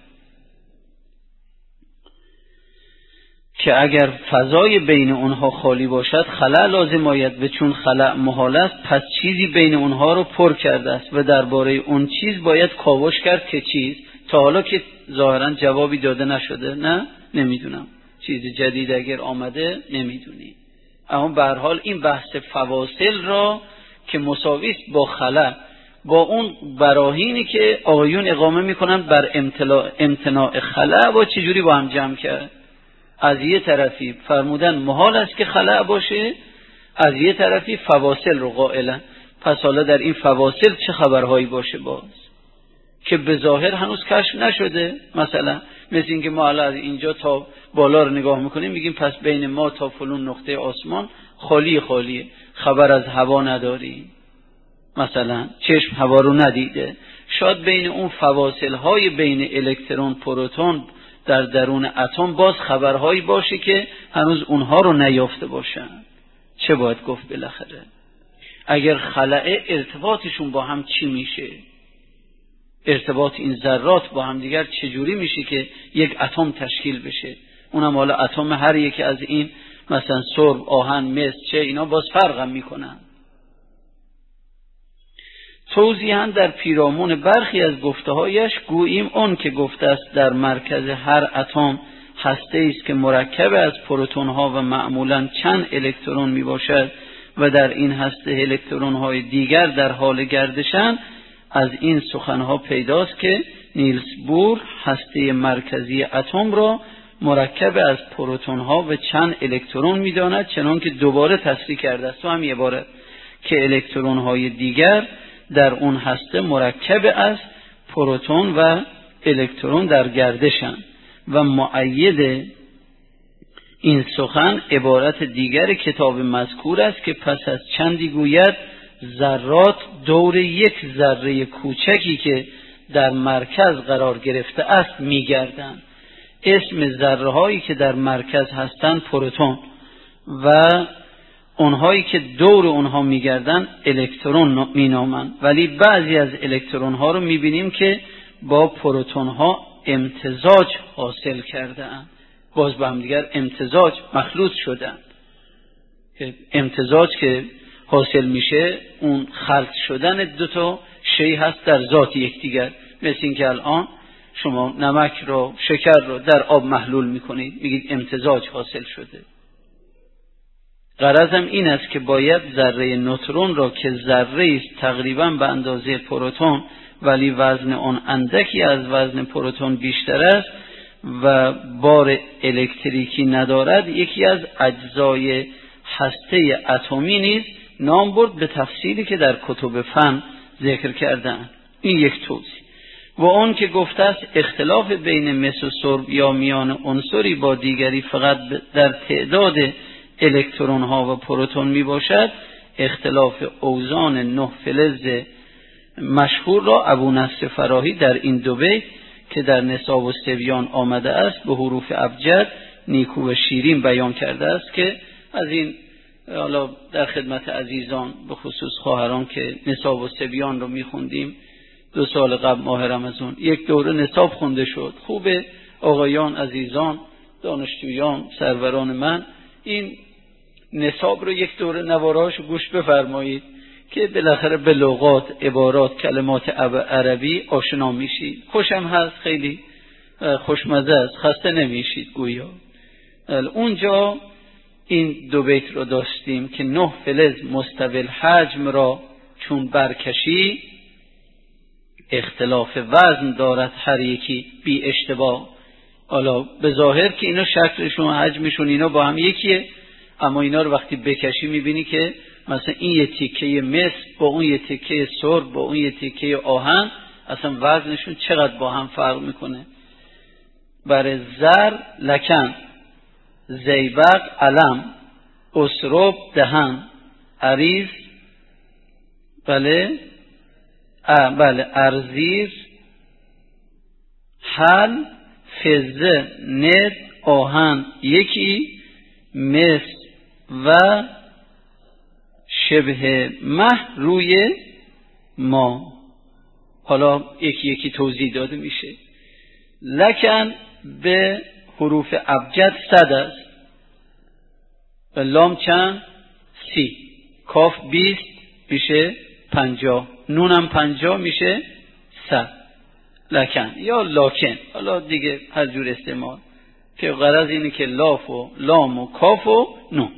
که اگر فضای بین اونها خالی باشد خلأ لازم آید و چون خلأ محال است پس چیزی بین اونها رو پر کرده است و درباره اون چیز باید کاوش کرد که چیز. تا حالا که ظاهرا جوابی داده نشده، نه نمیدونم، چیز جدید اگر آمده نمیدونی. اما به هر حال این بحث فواصل را که مساوی است با خلأ، با اون براهینی که آقایون اقامه میکنن بر امتناع خلأ، با چجوری با هم جمع کرد؟ از یه طرفی فرمودن محال است که خلأ باشه، از یه طرفی فواصل رو قائلن. پس حالا در این فواصل چه خبرهایی باشه باز که به ظاهر هنوز کشف نشده؟ مثلا مثل اینکه ما الان از اینجا تا بالا رو نگاه میکنیم میگیم پس بین ما تا فلان نقطه آسمان خالی خالیه، خبر از هوا نداریم، مثلا چشم هوا رو ندیده. شاید بین اون فواصل های بین الکترون پروتون در درون اتم باز خبرهایی باشه که هنوز اونها رو نیافته باشن. چه باید گفت بالاخره؟ اگر خلأ ارتباطشون با هم چی میشه؟ ارتباط این ذرات با هم دیگر چجوری میشه که یک اتم تشکیل بشه؟ اونم حالا اتم هر یکی از این، مثلا سرب، آهن، مس، چه اینا باز فرق هم میکنن. توضیحاً در پیرامون برخی از گفته‌هایش گوییم اون که گفته است در مرکز هر اتم هسته است که مرکب از پروتون‌ها و معمولاً چند الکترون میباشد و در این هسته الکترون‌های دیگر در حال گردشند. از این سخنها پیداست که نیلس بور هسته مرکزی اتم را مرکب از پروتون‌ها و چند الکترون می‌داند، چنان که دوباره تصریح کرده است تو هم عبارت که الکترون‌های دیگر در اون هسته مرکب از پروتون و الکترون در گردشند. و مؤید این سخن عبارت دیگر کتاب مذکور است که پس از چندی گوید ذرات دور یک ذره کوچکی که در مرکز قرار گرفته است میگردند. اسم ذره هایی که در مرکز هستند پروتون و اونهایی که دور اونها میگردن الکترون مینامند. ولی بعضی از الکترون ها رو میبینیم که با پروتون ها امتزاج حاصل کردن، باز با هم دیگر امتزاج مخلوط شدن. امتزاج که حاصل میشه اون خلط شدن دو تا شی هست در ذات یکدیگر. مثل این که الان شما نمک رو، شکر رو در آب محلول میکنید، میگید امتزاج حاصل شده. غرضم این است که باید ذره نوترون را که ذره است تقریبا به اندازه پروتون ولی وزن آن اندکی از وزن پروتون بیشتر است و بار الکتریکی ندارد، یکی از اجزای هسته اتمی نیز نام برد به تفصیلی که در کتب فن ذکر کردن. این یک توضیح. و اون که گفته است اختلاف بین مس و سرب یا میان عنصری با دیگری فقط در تعداد الکترون ها و پروتون می باشد، اختلاف اوزان نه فلز مشهور را ابو نصر فراهی در این دو بیت که در نساب و سبیان آمده است به حروف ابجد نیکو و شیرین بیان کرده است که از این حالا در خدمت عزیزان به خصوص خواهران که نصاب و صبیان رو میخوندیم دو سال قبل ماه رمضان یک دوره نصاب خونده شد. خوبه آقایان عزیزان دانشجویان سروران من این نصاب رو یک دوره نوارهاشو گوش بفرمایید که بالاخره به لغات، عبارات، کلمات عربی آشنا میشید. خوشم هست، خیلی خوشمزه است، خسته نمیشید گویا. اونجا این دو بیت رو داشتیم که نه فلز مستویل حجم را چون برکشی اختلاف وزن دارد هر یکی بی اشتباه. حالا به ظاهر که اینا شکلشون حجمشون اینا با هم یکیه، اما اینا رو وقتی بکشی میبینی که مثلا این یه تیکه مس با اون یه تیکه سرب با اون یه تیکه آهن اصلا وزنشون چقدر با هم فرق میکنه. برای زر لکن، زیبق علم، اسرب دهن، عریض بله بله ارزیر، حل فزه ند آهن یکی، مس و شبه مه روی ما. حالا یکی یکی توضیح داده میشه. لکن به حروف ابجد صد است، لام چند؟ سی، کاف بیست میشه پنجاه، نونم پنجاه میشه صد. لکن یا لاکن، حالا دیگه هر جور استعمال، که غرض اینه که لاف و لام و کاف و نون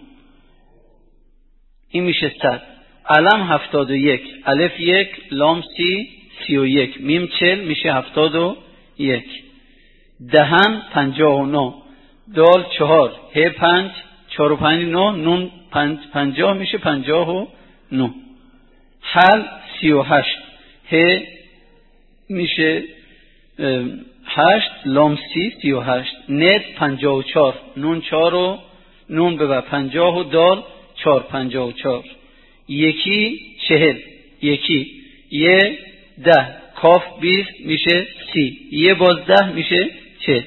این میشه صد. علم هفتاد و یک، الف یک، لام سی، سی و یک، میم چل میشه هفتاد و یک. دهن پنجاه و نو، دال چهار، ه پنج، چهار و پنج نو، نون پنج، پنجاه میشه پنجاه و نو. حل سی و هشت، ه میشه هشت، لام سی، سی و هشت. ند پنجاه و چار، نون چهار و نون ببر پنجاه و دال چهار، پنجاه و چهار. یکی چهل، یکی یه ده، کاف بیست میشه سی، یه باز ده میشه چهل.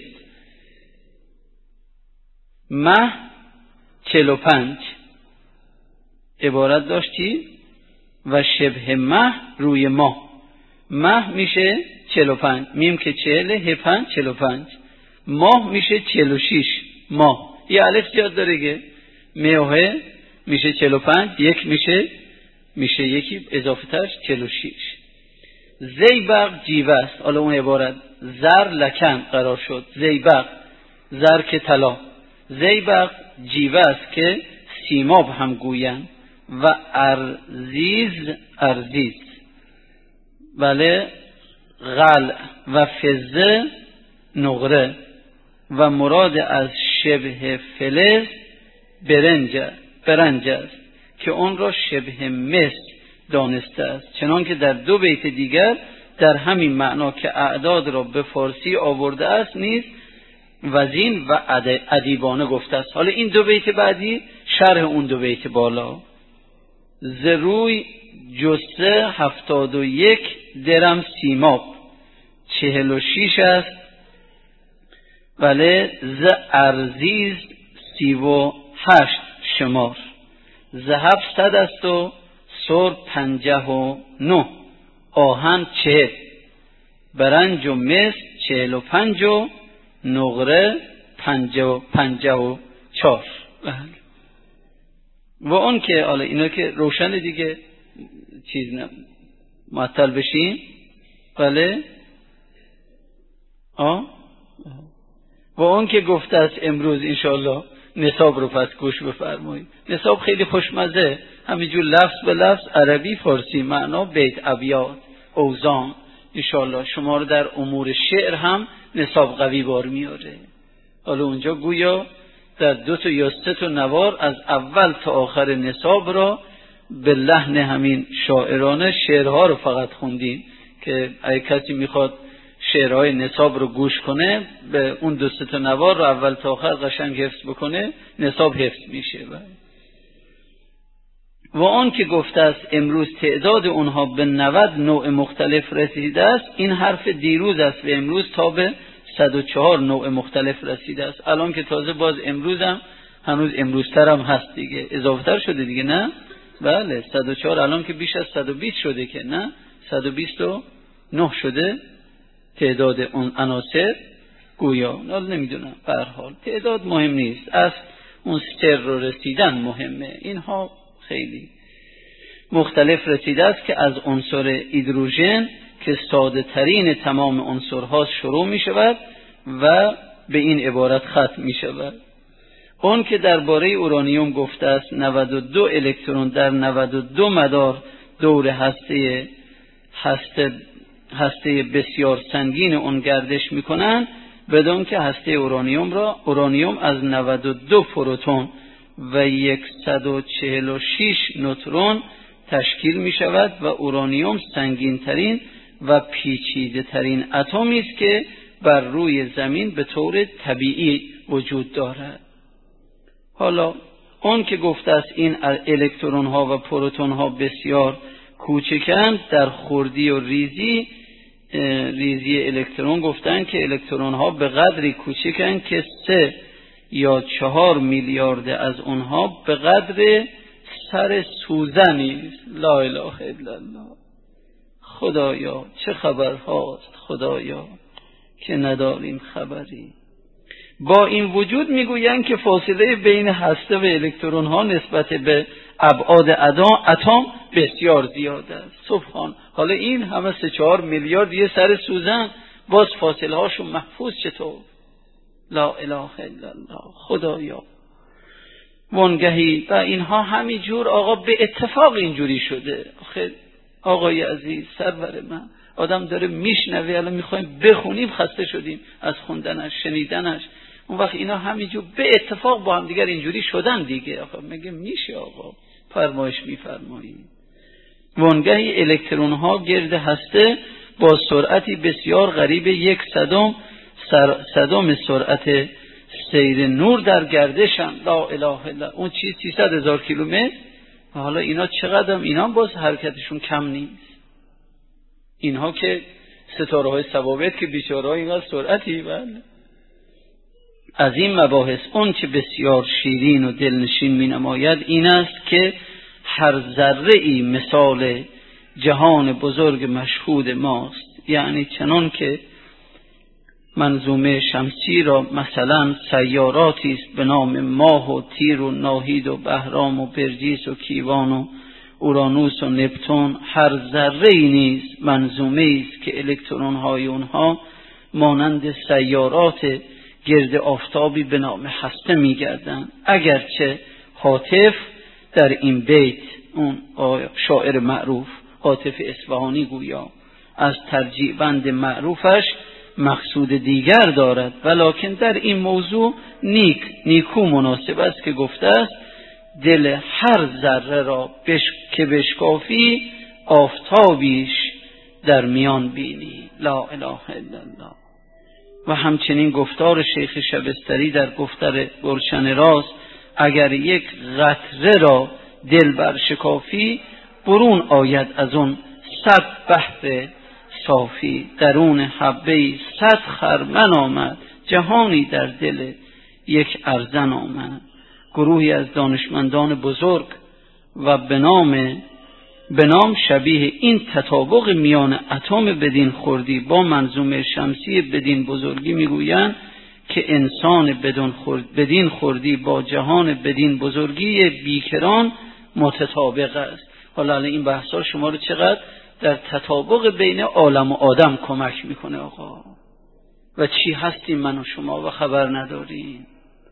مه چهل و پنج عبارت داشتی و شبه مه روی ماه. مه میشه چهل و پنج، میم که چهل، ه پنج، چهل و پنج. ماه میشه چهل و شش، ماه یه الف زیاد داره گه، مه میشه چهل و پنج، یک میشه میشه یکی اضافه ترش چهل و شش. زیبق جیوه است. حالا اون عبارت زر لکن قرار شد، زیبق زر که طلا، زیبق جیوه است که سیماب هم گویند، و ارزیز ارزیز بله غل و فزه نقره، و مراد از شبه فلز برنج برنج است که اون را شبه مس دانسته است، چنان که در دو بیت دیگر در همین معنا که اعداد را به فارسی آورده است نیز وزین و ادیبانه گفته است. حالا این دو بیت بعدی شرح اون دو بیت بالا. ز روی جسه هفتاد و یک درم سیماب، چهل و شیش است بله ز ارزیز سی و هشت شمار. ذهب صد است و سر پنجه و نه، آهن چهل، برنج و مس چهل و پنج و نقره پنجه و پنجه و چار. و اون که حالا اینا که روشن دیگه چیز نه معطل بشین بله آه و اون که گفته است امروز انشاءالله نصاب رو پس گوش بفرمایید. نصاب خیلی خوشمزه، همینجور لفظ به لفظ عربی فارسی معنا بیت ابیات اوزان. انشاءالله شما رو در امور شعر هم نصاب قوی بار میاره. حالا اونجا گویا در دو تا یا سه تا نوار از اول تا آخر نصاب را به لحن همین شاعرانه شعرها رو فقط خوندیم که اگه کسی میخواد شعرهای نصاب رو گوش کنه به اون دو سه تا نوار رو اول تا آخر قشنگ حفظ بکنه، نصاب حفظ میشه. و آن که گفته است امروز تعداد اونها به نود نوع مختلف رسیده است، این حرف دیروز است و امروز تا به صد و چهار نوع مختلف رسیده است. الان که تازه باز امروزم هنوز امروزتر هم هست دیگه، اضافه تر شده دیگه، نه؟ بله صد و چهار الان که بیش از صد و بیست شده که نه، صد و بیست و نه شده تعداد اون عناصر گویا. حالا نمیدونم، به هر حال تعداد مهم نیست، اصل اون سر رو رسیدن مهمه. اینها خیلی مختلف رسیده است که از عنصر هیدروژن که ساده ترین تمام عنصرها شروع می شود و به این عبارت ختم می شود. اون که درباره اورانیوم گفته است نود و دو الکترون در نود و دو مدار دور هسته هسته هسته بسیار سنگین اون گردش می کنند، بدون که هسته اورانیوم را اورانیوم از نود و دو پروتون و صد و چهل و شش نوترون تشکیل می شود و اورانیوم سنگین ترین و پیچیده ترین اتمی است که بر روی زمین به طور طبیعی وجود دارد. حالا اون که گفته است این الکترون ها و پروتون ها بسیار کوچکند، در خردی و ریزی ریزی الکترون گفتن که الکترون ها به قدری کوچکند که سه یا چهار میلیارد از اونها به قدر سر سوزنی است. لا اله الا الله. خدایا چه خبر هاست خدایا که نداریم خبری. با این وجود میگویند که فاصله بین هسته و الکترون ها نسبت به ابعاد اتم بسیار زیاد است. سبحان. حالا این همه سه چهار میلیارد یه سر سوزن، باز فاصله هاشون محفوظ چطور؟ لا اله الا الله. خدایا وانگهی و اینها همینجور آقا به اتفاق اینجوری شده. آخه آقای عزیز سرور من، آدم داره میشنوه، الان میخوایم بخونیم خسته شدیم از خوندنش شنیدنش. اون وقت اینا همینجور به اتفاق با هم دیگر اینجوری شدن دیگه. آقا میگه میشه آقا فرمایش میفرمایید. وانگهی الکترون ها گرد هسته با سرعتی بسیار قریب یک صدم صدم سرعت سیر نور در گردشن. لا اله الا. اون چیز سیصد هزار کیلومتر. حالا اینا چقدر هم اینا باز حرکتشون کم نیست. اینها که ستاره های ثوابت که بیچاره ها اینقدر سرعتی. بله. از این مباحث اون که بسیار شیرین و دلنشین می نماید این است که هر ذره ای مثال جهان بزرگ مشهود ماست. یعنی چنان که منظومه شمسی را مثلا سیاراتی است به نام ماه و تیر و ناهید و بهرام و برجیس و کیوان و اورانوس و نپتون، هر ذره ای نیز منظومه است که الکترون های اونها مانند سیارات گرد آفتابی به نام هسته می‌گردند. اگرچه حاطف در این بیت، اون شاعر معروف حاطف اصفهانی گویا، از ترجیع بند معروفش مقصود دیگر دارد، ولکن در این موضوع نیک نیکو مناسب است که گفته است دل هر ذره را بش... که بشکافی آفتابیش در میان بینی. لا اله الا الله. و همچنین گفتار شیخ شبستری در گفتار گلشن راز، اگر یک قطره را دل بر شکافی برون آید از اون صد بحر صافی، درون حبه صد خرمن آمد، جهانی در دل یک ارزن آمد. گروهی از دانشمندان بزرگ و به نام به نام شبیه این تطابق میان اتم بدین خردی با منظومه شمسی بدین بزرگی میگویند که انسان بدین خرد بدین خردی با جهان بدین بزرگی بیکران متطابق است. حالا این بحثا شما رو چقدر در تطابق بین عالم و آدم کمک میکنه آقا. و چی هستیم من و شما و خبر نداریم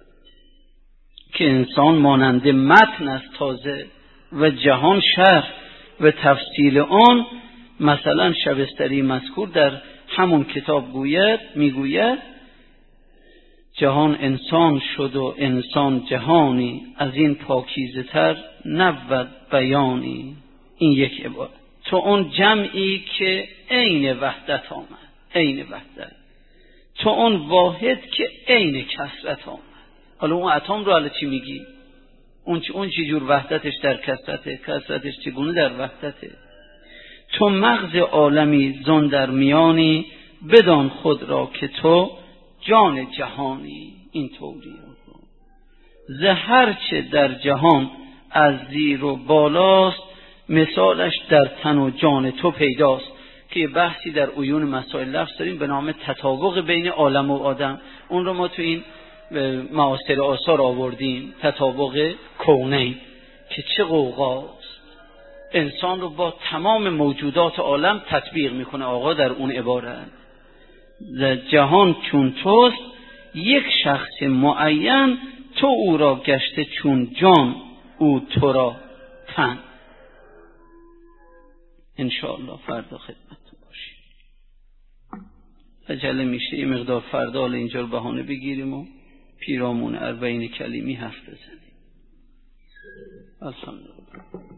که انسان مانند متن است تازه و جهان شرح و تفصیل آن. مثلا شبستری مذکور در همون کتاب گوید میگوید جهان انسان شد و انسان جهانی، از این پاکیزه تر نبود بیانی. این یک عبارت. تو اون جمعی که عین وحدت آمد، عین وحدت. تو اون واحد که عین کثرت آمد. حالا اون اتم رو حالا چی میگی؟ اون چی اون چی جور وحدتش در کثرته، کثرتش چگونه در وحدته. تو مغز عالمی زان در میانی، بدان خود را که تو جان جهانی این طوری زهر چه در جهان از زیر و بالاست، مثالش در تن و جان تو پیداست. که بحثی در عیون مسائل لفظ داریم به نام تطابق بین عالم و آدم، اون رو ما تو این معاصر آثار آوردیم. تطابق کونین که چه غوغاست، انسان رو با تمام موجودات عالم تطبیق میکنه آقا در اون عبارت. جهان چون توست یک شخص معین، تو او را گشته چون جان او تو را تن. انشاءالله فردا خدمتتون باشیم. عجله میشه یه مقدار فردا حالا اینجا رو بهانه بگیریم و پیرامون اربعین کلیمی حرف بزنیم. الحمدلله.